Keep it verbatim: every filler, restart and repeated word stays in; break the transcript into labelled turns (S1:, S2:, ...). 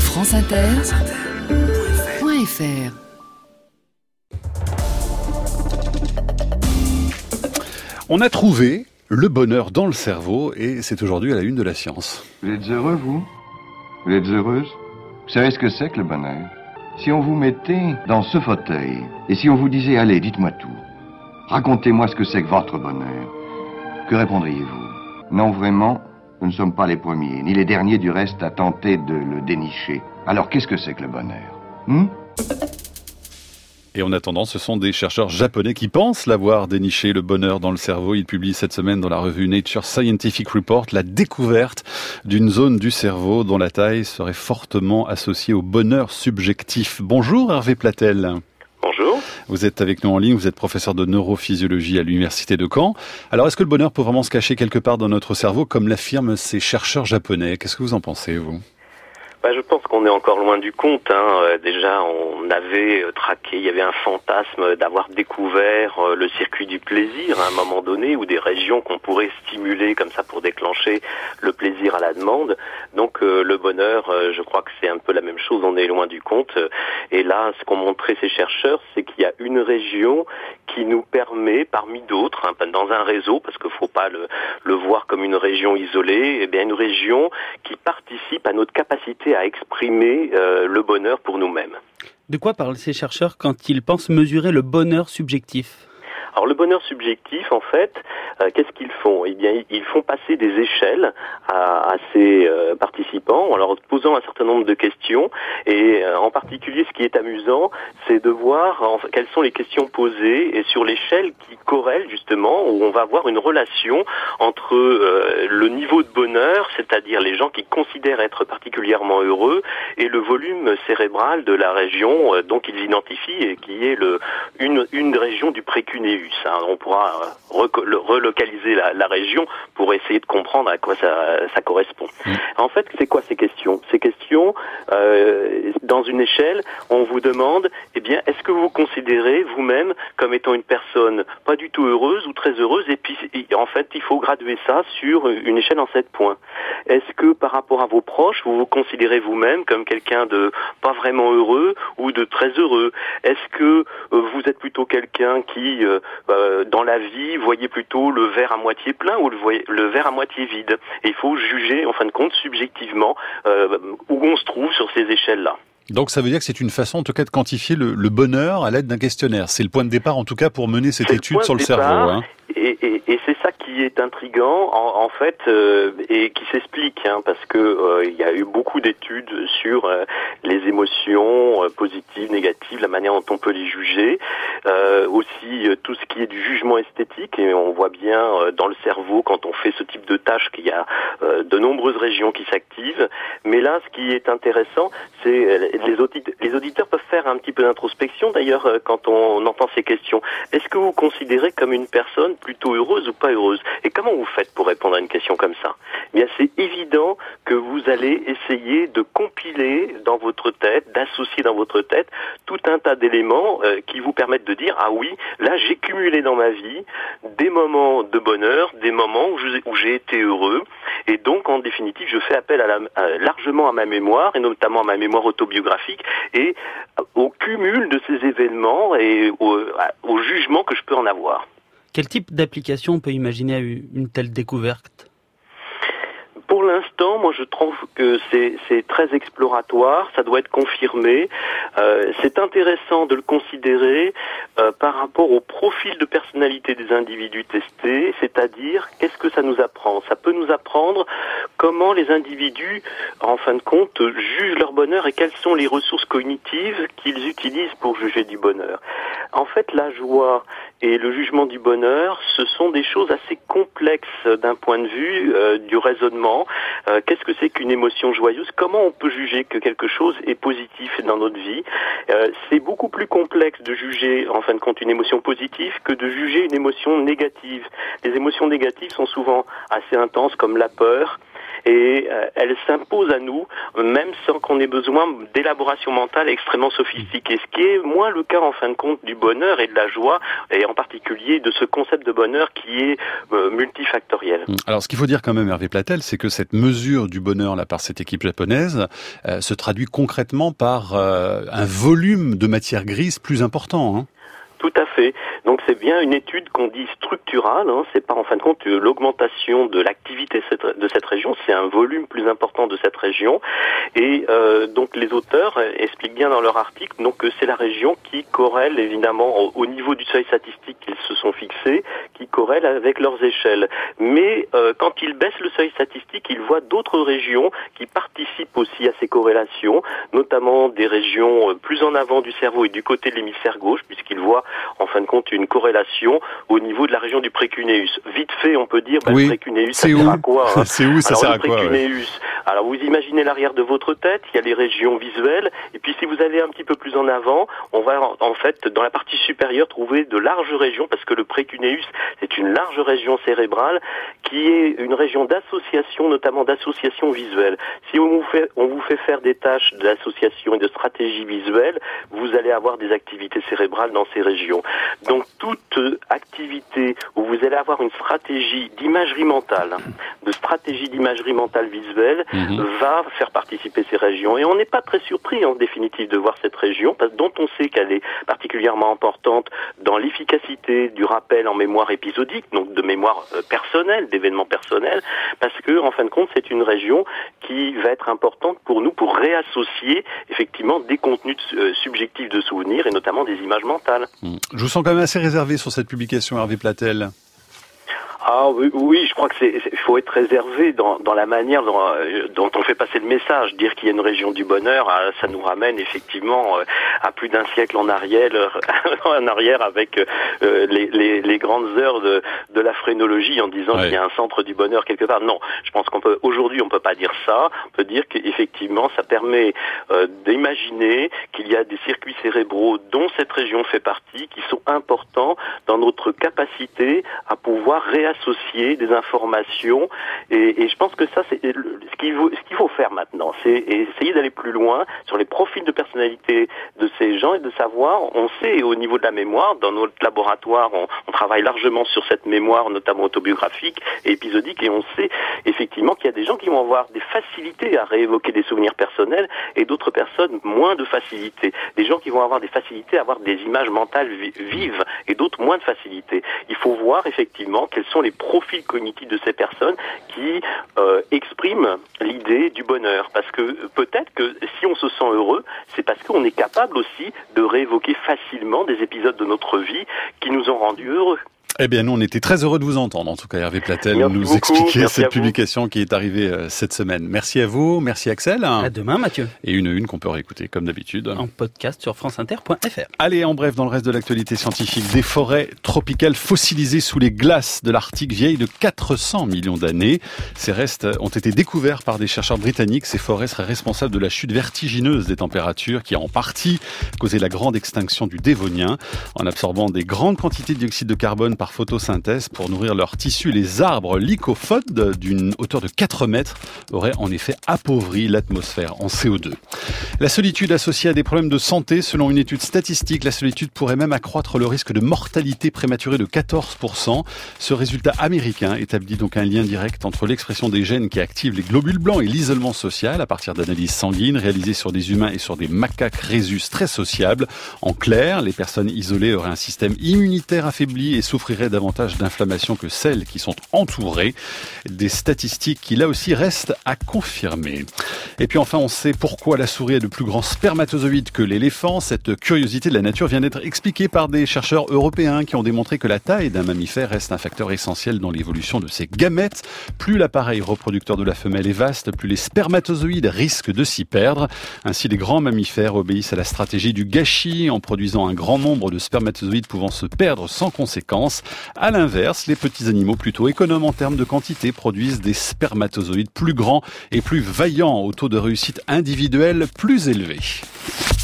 S1: France Inter point F R.
S2: On a trouvé le bonheur dans le cerveau et c'est aujourd'hui à la une de la science.
S3: Vous êtes heureux, vous ? Vous êtes heureuse ? Vous savez ce que c'est que le bonheur ? Si on vous mettait dans ce fauteuil et si on vous disait « Allez, dites-moi tout. Racontez-moi ce que c'est que votre bonheur. » Que répondriez-vous ? Non, vraiment, nous ne sommes pas les premiers, ni les derniers du reste à tenter de le dénicher. Alors qu'est-ce que c'est que le bonheur ? hmm
S2: Et en attendant, ce sont des chercheurs japonais qui pensent l'avoir déniché, le bonheur dans le cerveau. Ils publient cette semaine dans la revue Nature Scientific Report la découverte d'une zone du cerveau dont la taille serait fortement associée au bonheur subjectif. Bonjour Hervé Platel.
S4: Bonjour.
S2: Vous êtes avec nous en ligne, vous êtes professeur de neurophysiologie à l'université de Caen. Alors est-ce que le bonheur peut vraiment se cacher quelque part dans notre cerveau, comme l'affirment ces chercheurs japonais ? Qu'est-ce que vous en pensez, vous ?
S4: Bah, je pense qu'on est encore loin du compte. Hein. Euh, déjà, on avait euh, traqué, il y avait un fantasme d'avoir découvert euh, le circuit du plaisir à un moment donné, ou des régions qu'on pourrait stimuler comme ça pour déclencher le plaisir à la demande. Donc euh, le bonheur, euh, je crois que c'est un peu la même chose, on est loin du compte. Et là, ce qu'ont montré ces chercheurs, c'est qu'il y a une région qui nous permet, parmi d'autres, hein, dans un réseau, parce qu'il ne faut pas le, le voir comme une région isolée, eh bien une région qui participe à notre capacité à exprimer euh, le bonheur pour nous-mêmes.
S5: De quoi parlent ces chercheurs quand ils pensent mesurer le bonheur subjectif ?
S4: Alors le bonheur subjectif, en fait, euh, qu'est-ce qu'ils font ? Eh bien, ils font passer des échelles à, à ces euh, participants en leur posant un certain nombre de questions. Et euh, en particulier, ce qui est amusant, c'est de voir en, quelles sont les questions posées et sur l'échelle qui corrèle justement, où on va avoir une relation entre euh, le niveau de bonheur, c'est-à-dire les gens qui considèrent être particulièrement heureux, et le volume cérébral de la région euh, dont ils identifient et qui est le, une, une région du précuneus. On pourra relocaliser la, la région pour essayer de comprendre à quoi ça, ça correspond. Mmh. En fait, c'est quoi ces questions ? Ces questions, euh, dans une échelle, on vous demande, eh bien, est-ce que vous considérez vous-même comme étant une personne pas du tout heureuse ou très heureuse ? Et puis, en fait, il faut graduer ça sur une échelle en sept points. Est-ce que par rapport à vos proches, vous vous considérez vous-même comme quelqu'un de pas vraiment heureux ou de très heureux ? Est-ce que euh, vous êtes plutôt quelqu'un qui euh, Euh, dans la vie, voyez plutôt le verre à moitié plein ou le, voyez, le verre à moitié vide. Et il faut juger, en fin de compte, subjectivement, euh, où on se trouve sur ces échelles-là.
S2: Donc ça veut dire que c'est une façon, en tout cas, de quantifier le, le bonheur à l'aide d'un questionnaire. C'est le point de départ, en tout cas, pour mener cette
S4: c'est
S2: étude
S4: le
S2: sur le
S4: départ,
S2: cerveau. Hein.
S4: Et, et, et c'est ça qui est intriguant, en, en fait, euh, et qui s'explique, hein, parce que euh, il y a eu beaucoup d'études sur euh, les émotions euh, positives, négatives, la manière dont on peut les juger, euh, aussi euh, tout ce qui est du jugement esthétique, et on voit bien euh, dans le cerveau, quand on fait ce type de tâche, qu'il y a euh, de nombreuses régions qui s'activent. Mais là, ce qui est intéressant, c'est euh, les, audit- les auditeurs peuvent faire un petit peu d'introspection, d'ailleurs, euh, quand on entend ces questions. Est-ce que vous considérez comme une personne plutôt heureuse ou pas heureuse ? Et comment vous faites pour répondre à une question comme ça ? Eh bien, c'est évident que vous allez essayer de compiler dans votre tête, d'associer dans votre tête tout un tas d'éléments euh, qui vous permettent de dire « Ah oui, là, j'ai cumulé dans ma vie des moments de bonheur, des moments où, je, où j'ai été heureux. » Et donc, en définitive, je fais appel à la, à, largement à ma mémoire, et notamment à ma mémoire autobiographique, et au cumul de ces événements et au, à, au jugement que je peux en avoir.
S5: Quel type d'application on peut imaginer à une telle découverte ?
S4: Pour l'instant, moi je trouve que c'est, c'est très exploratoire, ça doit être confirmé. Euh, c'est intéressant de le considérer euh, par rapport au profil de personnalité des individus testés, c'est-à-dire qu'est-ce que ça nous apprend ? Ça peut nous apprendre comment les individus, en fin de compte, jugent leur bonheur et quelles sont les ressources cognitives qu'ils utilisent pour juger du bonheur. En fait, la joie et le jugement du bonheur, ce sont des choses assez complexes d'un point de vue euh, du raisonnement. Euh, qu'est-ce que c'est qu'une émotion joyeuse ? Comment on peut juger que quelque chose est positif dans notre vie ? euh, C'est beaucoup plus complexe de juger, en fin de compte, une émotion positive que de juger une émotion négative. Les émotions négatives sont souvent assez intenses, comme la peur. et euh, elle s'impose à nous, même sans qu'on ait besoin d'élaboration mentale extrêmement sophistiquée, ce qui est moins le cas en fin de compte du bonheur et de la joie, et en particulier de ce concept de bonheur qui est euh, multifactoriel.
S2: Alors ce qu'il faut dire quand même, Hervé Platel, c'est que cette mesure du bonheur là par cette équipe japonaise euh, se traduit concrètement par euh, un volume de matière grise plus important, hein.
S4: Tout à fait. Donc c'est bien une étude qu'on dit structurale, hein. C'est pas en fin de compte l'augmentation de l'activité de cette région, c'est un volume plus important de cette région. Et euh, donc les auteurs expliquent bien dans leur article donc, que c'est la région qui corrèle évidemment au, au niveau du seuil statistique qu'ils se sont fixés, qui corrèle avec leurs échelles. Mais euh, quand ils baissent le seuil statistique, ils voient d'autres régions qui participent aussi à ces corrélations, notamment des régions plus en avant du cerveau et du côté de l'hémisphère gauche, puisqu'ils voient en fin de compte une corrélation au niveau de la région du précuneus. Vite fait, on peut dire, bah,
S2: oui.
S4: le précuneus, ça
S2: c'est
S4: sert
S2: où
S4: à quoi, hein?
S2: C'est où ça
S4: Alors,
S2: sert
S4: le
S2: à quoi
S4: précuneus,
S2: ouais.
S4: Alors vous imaginez l'arrière de votre tête, il y a les régions visuelles, et puis si vous allez un petit peu plus en avant, on va en, en fait dans la partie supérieure trouver de larges régions, parce que le précuneus c'est une large région cérébrale qui est une région d'association, notamment d'association visuelle. Si on vous fait, on vous fait faire des tâches d'association et de stratégie visuelle, vous allez avoir des activités cérébrales dans ces régions. Donc toute activité où vous allez avoir une stratégie d'imagerie mentale, de stratégie d'imagerie mentale visuelle, mmh. va faire participer ces régions. Et on n'est pas très surpris en définitive de voir cette région, parce, dont on sait qu'elle est particulièrement importante dans l'efficacité du rappel en mémoire épisodique, donc de mémoire euh, personnelle, d'événements personnels, parce que en fin de compte c'est une région qui va être importante pour nous pour réassocier effectivement des contenus euh, subjectifs de souvenirs et notamment des images mentales.
S2: Mmh. Je vous sens quand même assez réservé sur cette publication, Hervé Platel.
S4: Ah oui, oui, je crois que c'est, il faut être réservé dans, dans la manière dont, dont on fait passer le message. Dire qu'il y a une région du bonheur, ça nous ramène effectivement à plus d'un siècle en arrière, en arrière avec euh, les, les, les grandes heures de, de la phrénologie en disant ouais. qu'il y a un centre du bonheur quelque part. Non, je pense qu'on peut aujourd'hui on peut pas dire ça. On peut dire qu'effectivement ça permet euh, d'imaginer qu'il y a des circuits cérébraux dont cette région fait partie, qui sont importants dans notre capacité à pouvoir réassocier associer des informations et, et je pense que ça c'est ce qu'il faut, ce qu'il faut faire maintenant, c'est essayer d'aller plus loin sur les profils de personnalité de ces gens et de savoir, on sait au niveau de la mémoire, dans notre laboratoire on, on travaille largement sur cette mémoire notamment autobiographique et épisodique et on sait effectivement qu'il y a des gens qui vont avoir des facilités à réévoquer des souvenirs personnels et d'autres personnes moins de facilité, des gens qui vont avoir des facilités à avoir des images mentales vives et d'autres moins de facilité. Il faut voir effectivement quels sont les profils cognitifs de ces personnes qui euh, expriment l'idée du bonheur. Parce que peut-être que si on se sent heureux, c'est parce qu'on est capable aussi de réévoquer facilement des épisodes de notre vie qui nous ont rendus heureux.
S2: Eh bien, nous, on était très heureux de vous entendre. En tout cas, Hervé Platel
S4: merci
S2: nous
S4: beaucoup,
S2: expliquer cette publication qui est arrivée euh, cette semaine. Merci à vous, merci Axel.
S5: À demain, Mathieu.
S2: Et une une qu'on peut réécouter comme d'habitude
S5: en podcast sur france inter point f r.
S2: Allez, en bref, dans le reste de l'actualité scientifique, des forêts tropicales fossilisées sous les glaces de l'Arctique vieilles de quatre cents millions d'années. Ces restes ont été découverts par des chercheurs britanniques. Ces forêts seraient responsables de la chute vertigineuse des températures qui a en partie causé la grande extinction du Dévonien. En absorbant des grandes quantités de dioxyde de carbone par photosynthèse pour nourrir leurs tissus, les arbres lycophodes d'une hauteur de quatre mètres auraient en effet appauvri l'atmosphère en C O deux. La solitude associée à des problèmes de santé, selon une étude statistique, la solitude pourrait même accroître le risque de mortalité prématurée de quatorze pour cent. Ce résultat américain établit donc un lien direct entre l'expression des gènes qui activent les globules blancs et l'isolement social à partir d'analyses sanguines réalisées sur des humains et sur des macaques rhésus très sociables. En clair, les personnes isolées auraient un système immunitaire affaibli et souffriraient davantage d'inflammation que celles qui sont entourées. Des statistiques qui là aussi restent à confirmer. Et puis enfin, on sait pourquoi la souris a de plus grands spermatozoïdes que l'éléphant. Cette curiosité de la nature vient d'être expliquée par des chercheurs européens qui ont démontré que la taille d'un mammifère reste un facteur essentiel dans l'évolution de ses gamètes. Plus l'appareil reproducteur de la femelle est vaste, plus les spermatozoïdes risquent de s'y perdre. Ainsi, les grands mammifères obéissent à la stratégie du gâchis en produisant un grand nombre de spermatozoïdes pouvant se perdre sans conséquence. À l'inverse, les petits animaux plutôt économes en termes de quantité produisent des spermatozoïdes plus grands et plus vaillants au taux de réussite individuelle plus élevé.